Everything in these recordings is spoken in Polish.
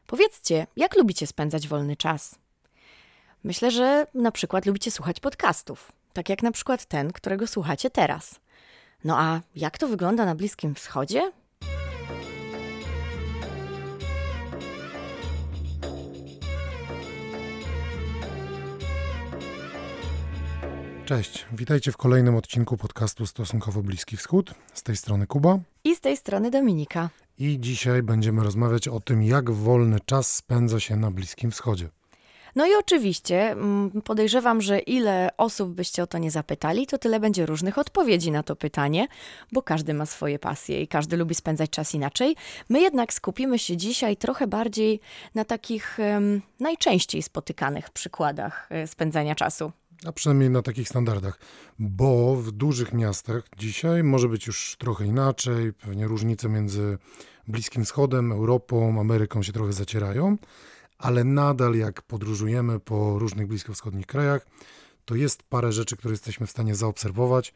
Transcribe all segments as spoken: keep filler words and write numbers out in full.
Powiedzcie, jak lubicie spędzać wolny czas? Myślę, że na przykład lubicie słuchać podcastów, tak jak na przykład ten, którego słuchacie teraz. No a jak to wygląda na Bliskim Wschodzie? Cześć, witajcie w kolejnym odcinku podcastu Stosunkowo Bliski Wschód. Z tej strony Kuba. I z tej strony Dominika. I dzisiaj będziemy rozmawiać o tym, jak wolny czas spędza się na Bliskim Wschodzie. No i oczywiście podejrzewam, że ile osób byście o to nie zapytali, to tyle będzie różnych odpowiedzi na to pytanie, bo każdy ma swoje pasje i każdy lubi spędzać czas inaczej. My jednak skupimy się dzisiaj trochę bardziej na takich um, najczęściej spotykanych przykładach spędzania czasu. A przynajmniej na takich standardach, bo w dużych miastach dzisiaj może być już trochę inaczej, pewnie różnice między Bliskim Wschodem, Europą, Ameryką się trochę zacierają, ale nadal jak podróżujemy po różnych bliskowschodnich krajach, to jest parę rzeczy, które jesteśmy w stanie zaobserwować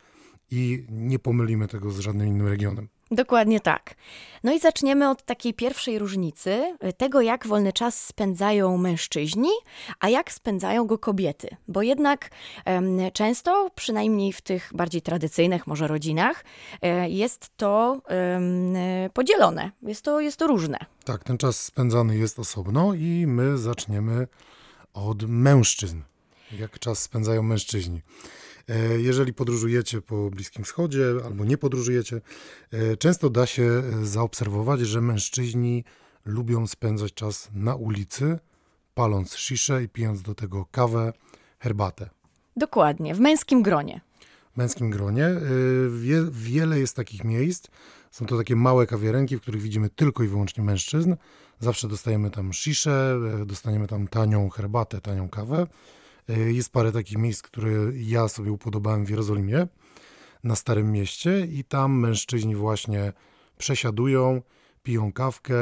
i nie pomylimy tego z żadnym innym regionem. Dokładnie tak. No i zaczniemy od takiej pierwszej różnicy, tego jak wolny czas spędzają mężczyźni, a jak spędzają go kobiety. Bo jednak um, często, przynajmniej w tych bardziej tradycyjnych może rodzinach, um, jest to um, podzielone, jest to, jest to różne. Tak, ten czas spędzany jest osobno i my zaczniemy od mężczyzn. Jak czas spędzają mężczyźni. Jeżeli podróżujecie po Bliskim Wschodzie albo nie podróżujecie, często da się zaobserwować, że mężczyźni lubią spędzać czas na ulicy, paląc sziszę i pijąc do tego kawę, herbatę. Dokładnie, w męskim gronie. W męskim gronie. Wie, wiele jest takich miejsc. Są to takie małe kawiarenki, w których widzimy tylko i wyłącznie mężczyzn. Zawsze dostajemy tam sziszę, dostaniemy tam tanią herbatę, tanią kawę. Jest parę takich miejsc, które ja sobie upodobałem w Jerozolimie, na Starym Mieście i tam mężczyźni właśnie przesiadują, piją kawkę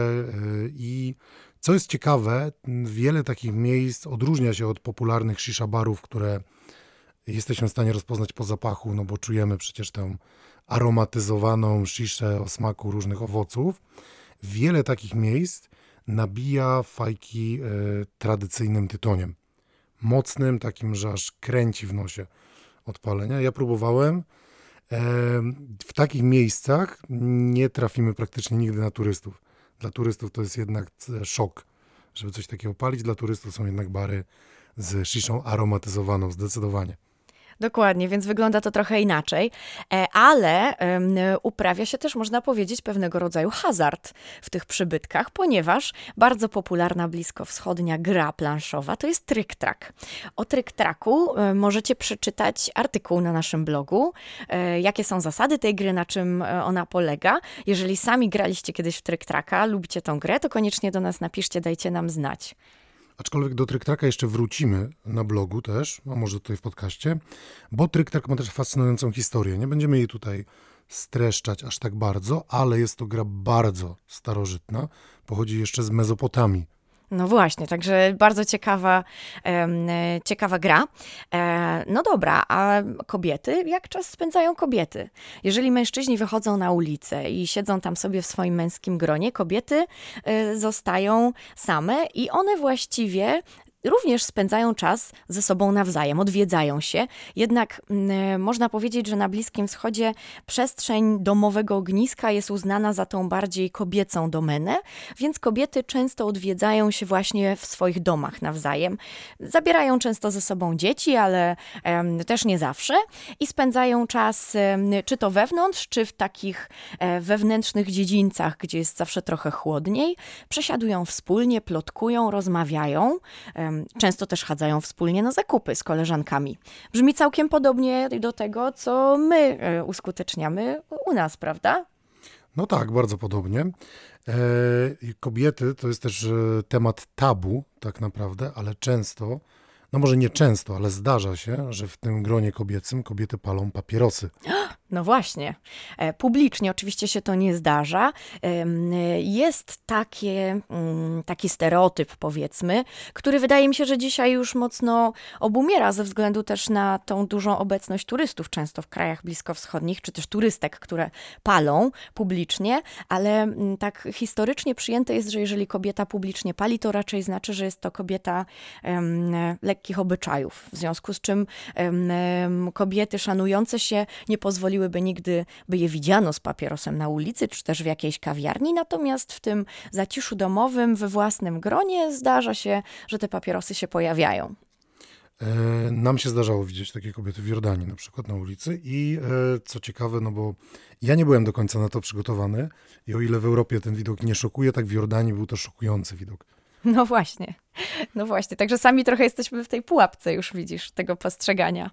i co jest ciekawe, wiele takich miejsc odróżnia się od popularnych shisha barów, które jesteśmy w stanie rozpoznać po zapachu, no bo czujemy przecież tę aromatyzowaną shiszę o smaku różnych owoców. Wiele takich miejsc nabija fajki e, tradycyjnym tytoniem. Mocnym, takim, że aż kręci w nosie od palenia. Ja próbowałem. W takich miejscach nie trafimy praktycznie nigdy na turystów. Dla turystów to jest jednak szok, żeby coś takiego palić. Dla turystów są jednak bary z sziszą aromatyzowaną, zdecydowanie. Dokładnie, więc wygląda to trochę inaczej, ale uprawia się też, można powiedzieć, pewnego rodzaju hazard w tych przybytkach, ponieważ bardzo popularna bliskowschodnia gra planszowa to jest tryk-trak. O tryk-traku możecie przeczytać artykuł na naszym blogu, jakie są zasady tej gry, na czym ona polega. Jeżeli sami graliście kiedyś w tryk-traka, lubicie tę grę, to koniecznie do nas napiszcie, dajcie nam znać. Aczkolwiek do tryk-traka jeszcze wrócimy na blogu też, a może tutaj w podcaście, bo tryk-trak ma też fascynującą historię. Nie będziemy jej tutaj streszczać aż tak bardzo, ale jest to gra bardzo starożytna, pochodzi jeszcze z Mezopotamii. No właśnie, także bardzo ciekawa, e, ciekawa gra. E, no dobra, a kobiety? Jak czas spędzają kobiety? Jeżeli mężczyźni wychodzą na ulicę i siedzą tam sobie w swoim męskim gronie, kobiety e, zostają same i one właściwie również spędzają czas ze sobą nawzajem, odwiedzają się. Jednak y, można powiedzieć, że na Bliskim Wschodzie przestrzeń domowego ogniska jest uznana za tą bardziej kobiecą domenę, więc kobiety często odwiedzają się właśnie w swoich domach nawzajem. Zabierają często ze sobą dzieci, ale y, też nie zawsze i spędzają czas y, czy to wewnątrz, czy w takich y, wewnętrznych dziedzińcach, gdzie jest zawsze trochę chłodniej. Przesiadują wspólnie, plotkują, rozmawiają. Y, Często też chadzają wspólnie na zakupy z koleżankami. Brzmi całkiem podobnie do tego, co my uskuteczniamy u nas, prawda? No tak, bardzo podobnie. E, kobiety to jest też temat tabu tak naprawdę, ale często, no może nie często, ale zdarza się, że w tym gronie kobiecym kobiety palą papierosy. No właśnie. E, Publicznie oczywiście się to nie zdarza. Em, e, Jest takie, mm, taki stereotyp, powiedzmy, który wydaje mi się, że dzisiaj już mocno obumiera ze względu też na tą dużą obecność turystów często w krajach bliskowschodnich, czy też turystek, które palą publicznie, ale mm, tak historycznie przyjęte jest, że jeżeli kobieta publicznie pali, to raczej znaczy, że jest to kobieta em, e, lekkich obyczajów, w związku z czym em, em, kobiety szanujące się nie pozwoliłyby nigdy, by je widziano z papierosem na ulicy, czy też w jakiejś kawiarni, natomiast w tym zaciszu domowym, we własnym gronie zdarza się, że te papierosy się pojawiają. E, Nam się zdarzało widzieć takie kobiety w Jordanii na przykład na ulicy i e, co ciekawe, no bo ja nie byłem do końca na to przygotowany i o ile w Europie ten widok nie szokuje, tak w Jordanii był to szokujący widok. No właśnie, no właśnie, także sami trochę jesteśmy w tej pułapce już, widzisz, tego postrzegania.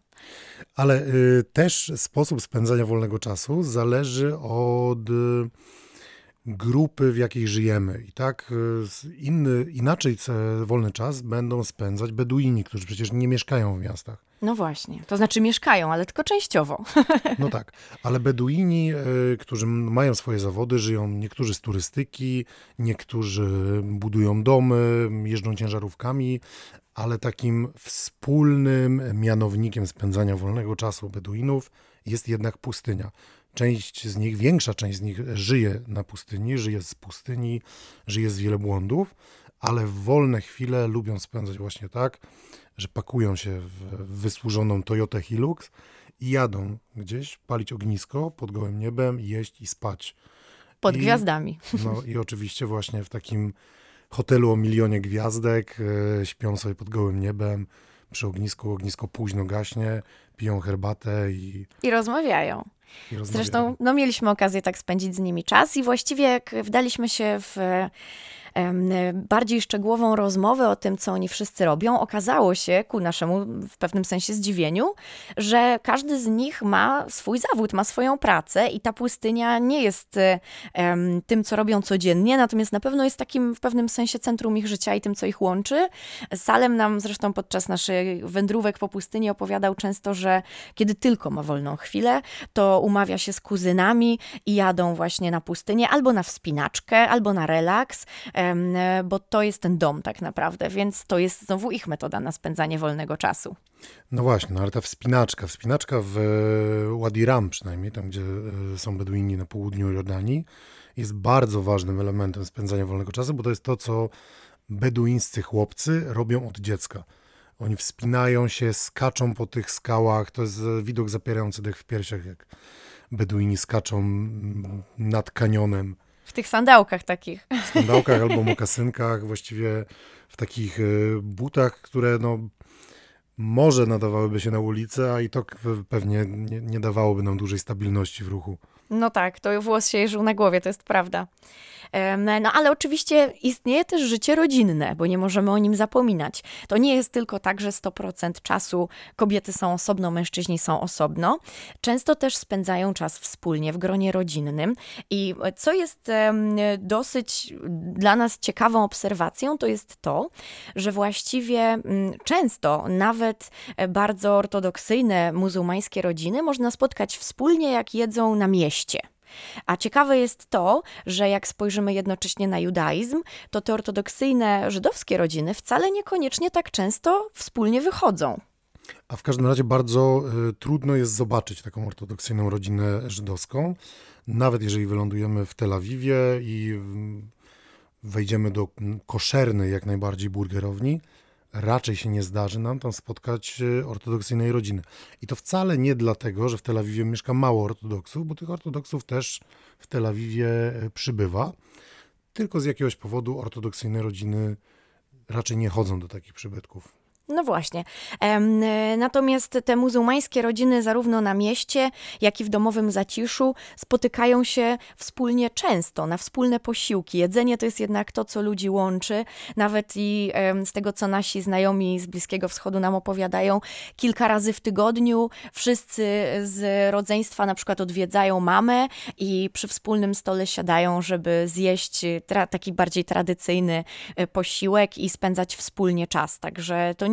Ale y, też sposób spędzania wolnego czasu zależy od y, grupy, w jakiej żyjemy. I tak y, z- inny, inaczej ce- wolny czas będą spędzać Beduini, którzy przecież nie mieszkają w miastach. No właśnie, to znaczy mieszkają, ale tylko częściowo. No tak, ale Beduini, y, którzy m- mają swoje zawody, żyją niektórzy z turystyki, niektórzy budują domy, jeżdżą ciężarówkami, ale takim wspólnym mianownikiem spędzania wolnego czasu Beduinów jest jednak pustynia. Część z nich, większa część z nich żyje na pustyni, żyje z pustyni, żyje z wielebłądów, ale w wolne chwile lubią spędzać właśnie tak, że pakują się w wysłużoną Toyotę Hilux i jadą gdzieś palić ognisko pod gołym niebem, jeść i spać. Pod I, gwiazdami. no i oczywiście właśnie w takim hotelu o milionie gwiazdek, e, śpią sobie pod gołym niebem, przy ognisku, ognisko późno gaśnie, piją herbatę i, I rozmawiają. i rozmawiają. Zresztą no, mieliśmy okazję tak spędzić z nimi czas i właściwie jak wdaliśmy się w em, bardziej szczegółową rozmowę o tym, co oni wszyscy robią, okazało się, ku naszemu w pewnym sensie zdziwieniu, że każdy z nich ma swój zawód, ma swoją pracę i ta pustynia nie jest em, tym, co robią codziennie, natomiast na pewno jest takim w pewnym sensie centrum ich życia i tym, co ich łączy. Salem nam zresztą podczas naszych wędrówek po pustyni opowiadał często, że kiedy tylko ma wolną chwilę, to umawia się z kuzynami i jadą właśnie na pustynię albo na wspinaczkę, albo na relaks, em, bo to jest ten dom tak naprawdę, więc to jest znowu ich metoda na spędzanie wolnego czasu. No właśnie, no ale ta wspinaczka, wspinaczka w e, Wadi Rum przynajmniej, tam gdzie e, są Beduini na południu Jordanii, jest bardzo ważnym elementem spędzania wolnego czasu, bo to jest to, co beduińscy chłopcy robią od dziecka. Oni wspinają się, skaczą po tych skałach, to jest e, widok zapierający dech w piersiach, jak Beduini skaczą mm, nad kanionem. W tych sandałkach takich. W sandałkach albo mokasynkach, właściwie w takich e, butach, które no może nadawałyby się na ulicę, a i to k- pewnie nie, nie dawałoby nam dużej stabilności w ruchu. No tak, to włos się jeżył na głowie, to jest prawda. Em, No ale oczywiście istnieje też życie rodzinne, bo nie możemy o nim zapominać. To nie jest tylko tak, że sto procent czasu kobiety są osobno, mężczyźni są osobno. Często też spędzają czas wspólnie w gronie rodzinnym. I co jest em, dosyć dla nas ciekawą obserwacją, to jest to, że właściwie mm, często nawet e, bardzo ortodoksyjne muzułmańskie rodziny można spotkać wspólnie, jak jedzą na mieście. A ciekawe jest to, że jak spojrzymy jednocześnie na judaizm, to te ortodoksyjne żydowskie rodziny wcale niekoniecznie tak często wspólnie wychodzą. A w każdym razie bardzo y, trudno jest zobaczyć taką ortodoksyjną rodzinę żydowską, nawet jeżeli wylądujemy w Tel Awiwie i mm, wejdziemy do mm, koszernej jak najbardziej burgerowni, raczej się nie zdarzy nam tam spotkać y, ortodoksyjnej rodziny. I to wcale nie dlatego, że w Tel Awiwie mieszka mało ortodoksów, bo tych ortodoksów też w Tel Awiwie y, przybywa, tylko z jakiegoś powodu ortodoksyjne rodziny raczej nie chodzą do takich przybytków. No właśnie. Em, e, Natomiast te muzułmańskie rodziny zarówno na mieście, jak i w domowym zaciszu spotykają się wspólnie często, na wspólne posiłki. Jedzenie to jest jednak to, co ludzi łączy. Nawet i em, z tego, co nasi znajomi z Bliskiego Wschodu nam opowiadają, kilka razy w tygodniu wszyscy z rodzeństwa na przykład odwiedzają mamę i przy wspólnym stole siadają, żeby zjeść tra- taki bardziej tradycyjny e, posiłek i spędzać wspólnie czas. Także to nie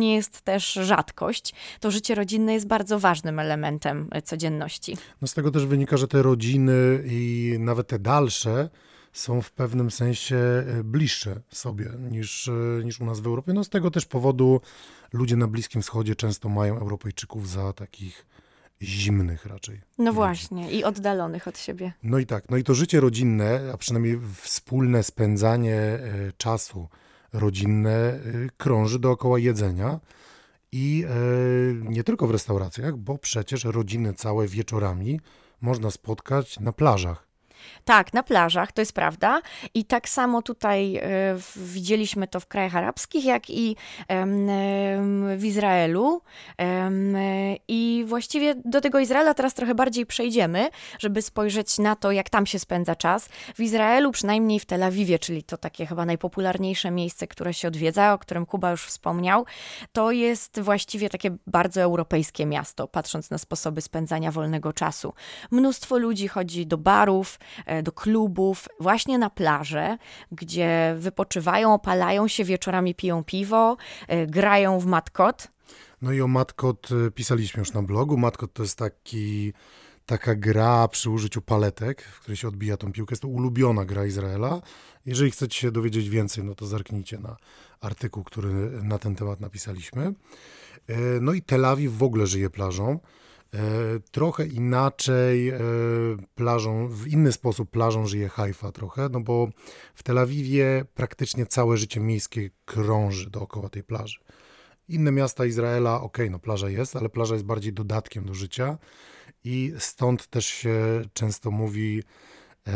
nie jest też rzadkość. To życie rodzinne jest bardzo ważnym elementem codzienności. No z tego też wynika, że te rodziny i nawet te dalsze są w pewnym sensie bliższe sobie niż, niż u nas w Europie. No z tego też powodu ludzie na Bliskim Wschodzie często mają Europejczyków za takich zimnych raczej. No ludzi. właśnie, i oddalonych od siebie. No i tak, no i to życie rodzinne, a przynajmniej wspólne spędzanie e, czasu rodzinne e, krąży dookoła jedzenia i e, nie tylko w restauracjach, bo przecież rodziny całe wieczorami można spotkać na plażach. Tak, na plażach, to jest prawda. I tak samo tutaj e, w- widzieliśmy to w krajach arabskich, jak i em, em, w Izraelu. Em, e, I właściwie do tego Izraela teraz trochę bardziej przejdziemy, żeby spojrzeć na to, jak tam się spędza czas. W Izraelu, przynajmniej w Tel Awiwie, czyli to takie chyba najpopularniejsze miejsce, które się odwiedza, o którym Kuba już wspomniał, to jest właściwie takie bardzo europejskie miasto, patrząc na sposoby spędzania wolnego czasu. Mnóstwo ludzi chodzi do barów, e, do klubów, właśnie na plażę, gdzie wypoczywają, opalają się, wieczorami piją piwo, e, grają w matkot. No i o Matkot e, pisaliśmy już na blogu. Matkot to jest taki, taka gra przy użyciu paletek, w której się odbija tą piłkę. Jest to ulubiona gra Izraela. Jeżeli chcecie się dowiedzieć więcej, no to zerknijcie na artykuł, który na ten temat napisaliśmy. E, No i Tel Awiw w ogóle żyje plażą. E, Trochę inaczej e, plażą, w inny sposób plażą żyje Haifa trochę, no bo w Tel Awiwie praktycznie całe życie miejskie krąży dookoła tej plaży. Inne miasta Izraela, okej, no plaża jest, ale plaża jest bardziej dodatkiem do życia i stąd też się często mówi, e,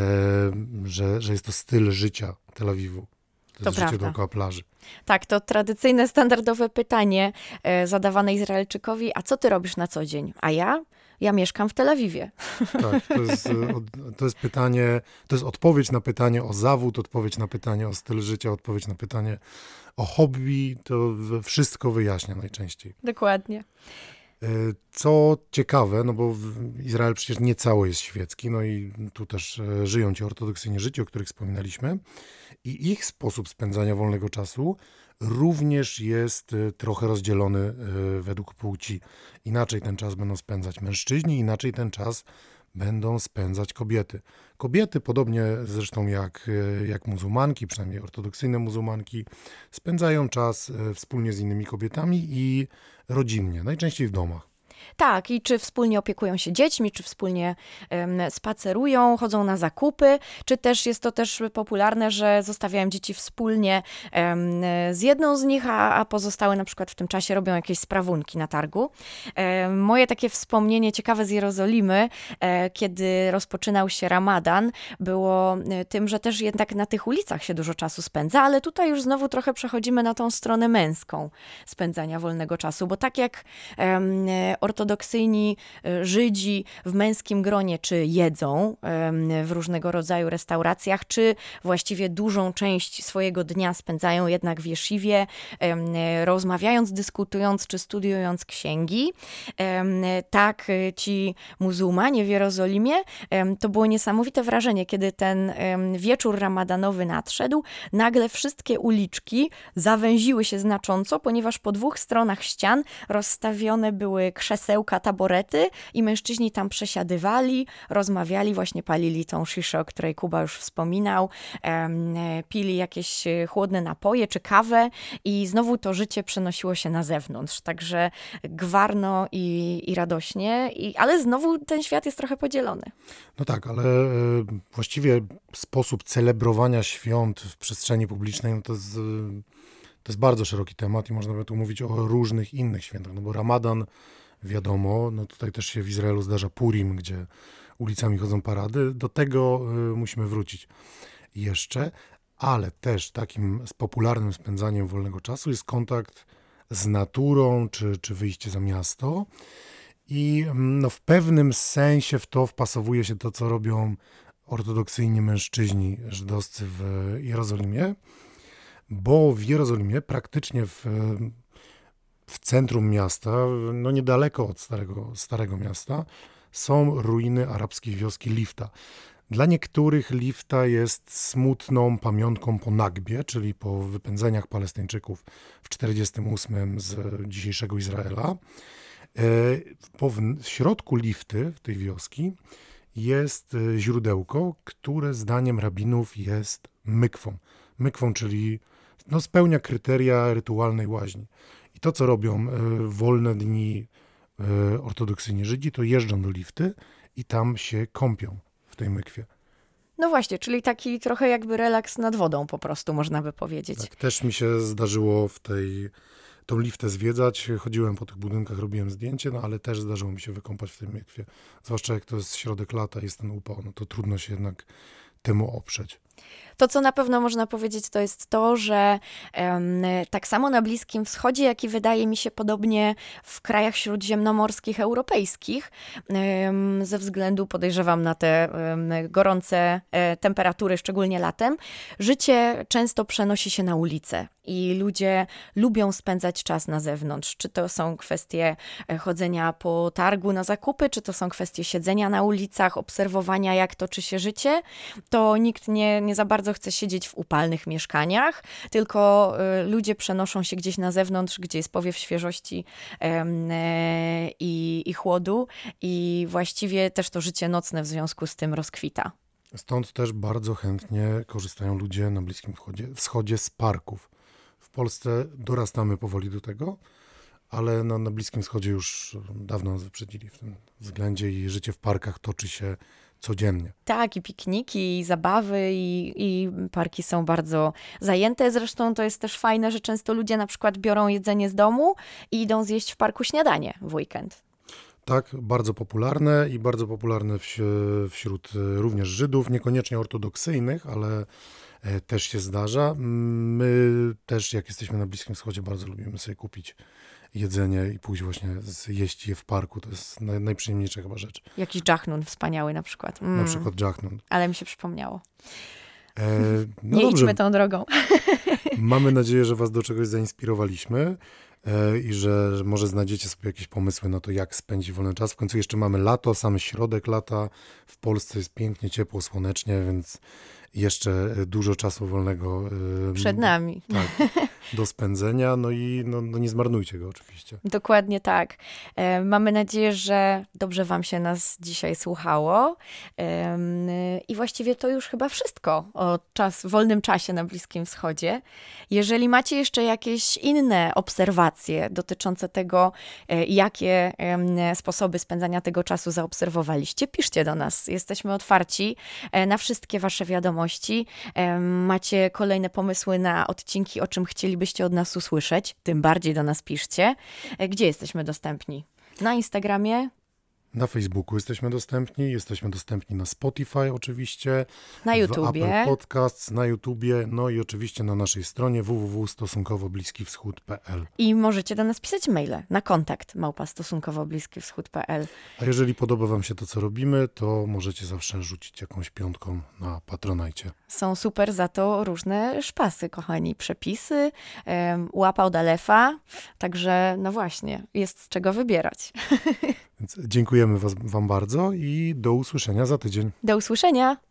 że, że jest to styl życia Tel Awiwu. To To jest życie prawda. dookoła plaży. Tak, to tradycyjne, standardowe pytanie e, zadawane Izraelczykowi, a co ty robisz na co dzień? A ja? Ja mieszkam w Tel Awiwie. Tak, to jest, e, od- to jest pytanie, to jest odpowiedź na pytanie o zawód, odpowiedź na pytanie o styl życia, odpowiedź na pytanie o hobby, to w- wszystko wyjaśnia najczęściej. Dokładnie. E, Co ciekawe, no bo w- Izrael przecież nie cały jest świecki, no i tu też e, żyją ci ortodoksyjni Żydzi, o których wspominaliśmy, i ich sposób spędzania wolnego czasu również jest e, trochę rozdzielony e, według płci. Inaczej ten czas będą spędzać mężczyźni, inaczej ten czas będą spędzać kobiety. Kobiety, podobnie zresztą jak, e, jak muzułmanki, przynajmniej ortodoksyjne muzułmanki, spędzają czas e, wspólnie z innymi kobietami i rodzinnie, najczęściej w domach. Tak, i czy wspólnie opiekują się dziećmi, czy wspólnie em, spacerują, chodzą na zakupy, czy też jest to też popularne, że zostawiają dzieci wspólnie em, z jedną z nich, a, a pozostałe na przykład w tym czasie robią jakieś sprawunki na targu. Em, moje takie wspomnienie ciekawe z Jerozolimy, e, kiedy rozpoczynał się Ramadan, było e, tym, że też jednak na tych ulicach się dużo czasu spędza, ale tutaj już znowu trochę przechodzimy na tą stronę męską spędzania wolnego czasu, bo tak jak em, ortodoksyjni e, Żydzi w męskim gronie czy jedzą em, w różnego rodzaju restauracjach, czy właściwie dużą część swojego dnia spędzają jednak w jesziwie, em, e, rozmawiając, dyskutując czy studiując księgi. Em, e, Tak e, ci muzułmanie w Jerozolimie, em, to było niesamowite wrażenie, kiedy ten em, wieczór ramadanowy nadszedł, nagle wszystkie uliczki zawęziły się znacząco, ponieważ po dwóch stronach ścian rozstawione były krzesełka, taborety i mężczyźni tam przesiadywali, rozmawiali, właśnie palili tą sziszę, o której Kuba już wspominał, em, e, pili jakieś e, chłodne napoje czy kawę i znowu to życie przenosiło się na zewnątrz. Także gwarno i, i radośnie, i, ale znowu ten świat jest trochę podzielony. No tak, ale e, właściwie sposób celebrowania świąt w przestrzeni publicznej, no to jest, e, to jest bardzo szeroki temat i można by tu mówić o różnych innych świętach, no bo Ramadan, wiadomo, no tutaj też się w Izraelu zdarza Purim, gdzie ulicami chodzą parady, do tego e, musimy wrócić jeszcze, ale też takim popularnym spędzaniem wolnego czasu jest kontakt z naturą, czy, czy wyjście za miasto. I mm, no, w pewnym sensie w to wpasowuje się to, co robią ortodoksyjni mężczyźni żydowscy w Jerozolimie, bo w Jerozolimie praktycznie w, w centrum miasta, no niedaleko od starego, starego miasta, są ruiny arabskiej wioski Lifta. Dla niektórych Lifta jest smutną pamiątką po Nagbie, czyli po wypędzeniach Palestyńczyków w tysiąc dziewięćset czterdziestym ósmym z dzisiejszego Izraela. Po w środku Lifty, tej wioski, jest źródełko, które zdaniem rabinów jest mykwą. Mykwą, czyli no, spełnia kryteria rytualnej łaźni. I to, co robią w wolne dni ortodoksyjni Żydzi, to jeżdżą do Lifty i tam się kąpią w tej mykwie. No właśnie, czyli taki trochę jakby relaks nad wodą po prostu, można by powiedzieć. Tak, też mi się zdarzyło w tej, tą Liftę zwiedzać. Chodziłem po tych budynkach, robiłem zdjęcie, no ale też zdarzyło mi się wykąpać w tej mykwie. Zwłaszcza jak to jest środek lata, jest ten upał, no to trudno się jednak temu oprzeć. To, co na pewno można powiedzieć, to jest to, że um, tak samo na Bliskim Wschodzie, jak i wydaje mi się podobnie w krajach śródziemnomorskich, europejskich, um, ze względu, podejrzewam, na te um, gorące e, temperatury, szczególnie latem, życie często przenosi się na ulicę i ludzie lubią spędzać czas na zewnątrz. Czy to są kwestie chodzenia po targu na zakupy, czy to są kwestie siedzenia na ulicach, obserwowania, jak toczy się życie, to nikt nie, nie za bardzo chce siedzieć w upalnych mieszkaniach, tylko y, ludzie przenoszą się gdzieś na zewnątrz, gdzie jest powiew świeżości y, y, i chłodu i właściwie też to życie nocne w związku z tym rozkwita. Stąd też bardzo chętnie korzystają ludzie na Bliskim Wschodzie, wschodzie z parków. W Polsce dorastamy powoli do tego, ale na, na Bliskim Wschodzie już dawno nas wyprzedzili w tym względzie i życie w parkach toczy się codziennie. Tak, i pikniki, i zabawy, i, i parki są bardzo zajęte. Zresztą to jest też fajne, że często ludzie na przykład biorą jedzenie z domu i idą zjeść w parku śniadanie w weekend. Tak, bardzo popularne i bardzo popularne wśród również Żydów, niekoniecznie ortodoksyjnych, ale też się zdarza. My też, jak jesteśmy na Bliskim Wschodzie, bardzo lubimy sobie kupić jedzenie i pójść właśnie zjeść je w parku. To jest naj, najprzyjemniejsza chyba rzecz. Jakiś dżachnun wspaniały na przykład. Mm. Na przykład dżachnun. Ale mi się przypomniało. E, no Nie dobrze. idźmy tą drogą. Mamy nadzieję, że was do czegoś zainspirowaliśmy e, i że, że może znajdziecie sobie jakieś pomysły na to, jak spędzić wolny czas. W końcu jeszcze mamy lato, sam środek lata. W Polsce jest pięknie, ciepło, słonecznie, więc jeszcze dużo czasu wolnego e, przed nami. Tak, do spędzenia, no i no, no nie zmarnujcie go oczywiście. Dokładnie tak. E, mamy nadzieję, że dobrze wam się nas dzisiaj słuchało e, i właściwie to już chyba wszystko o czas, wolnym czasie na Bliskim Wschodzie. Jeżeli macie jeszcze jakieś inne obserwacje dotyczące tego, e, jakie e, sposoby spędzania tego czasu zaobserwowaliście, piszcie do nas. Jesteśmy otwarci e, na wszystkie wasze wiadomości. E, macie kolejne pomysły na odcinki, o czym chcielibyście od nas usłyszeć, tym bardziej do nas piszcie. Gdzie jesteśmy dostępni? Na Instagramie? Na Facebooku jesteśmy dostępni, jesteśmy dostępni na Spotify oczywiście, na YouTubie, w Apple Podcasts, na YouTubie, no i oczywiście na naszej stronie w w w kropka stosunkowo bliski wschód kropka p l. I możecie do nas pisać maile na kontakt małpa stosunkowo bliski wschód kropka p l. A jeżeli podoba wam się to, co robimy, to możecie zawsze rzucić jakąś piątką na Patronajcie. Są super za to różne szpasy, kochani, przepisy, um, łapa od Alefa, także no właśnie, jest z czego wybierać. Więc dziękujemy was, wam bardzo i do usłyszenia za tydzień. Do usłyszenia!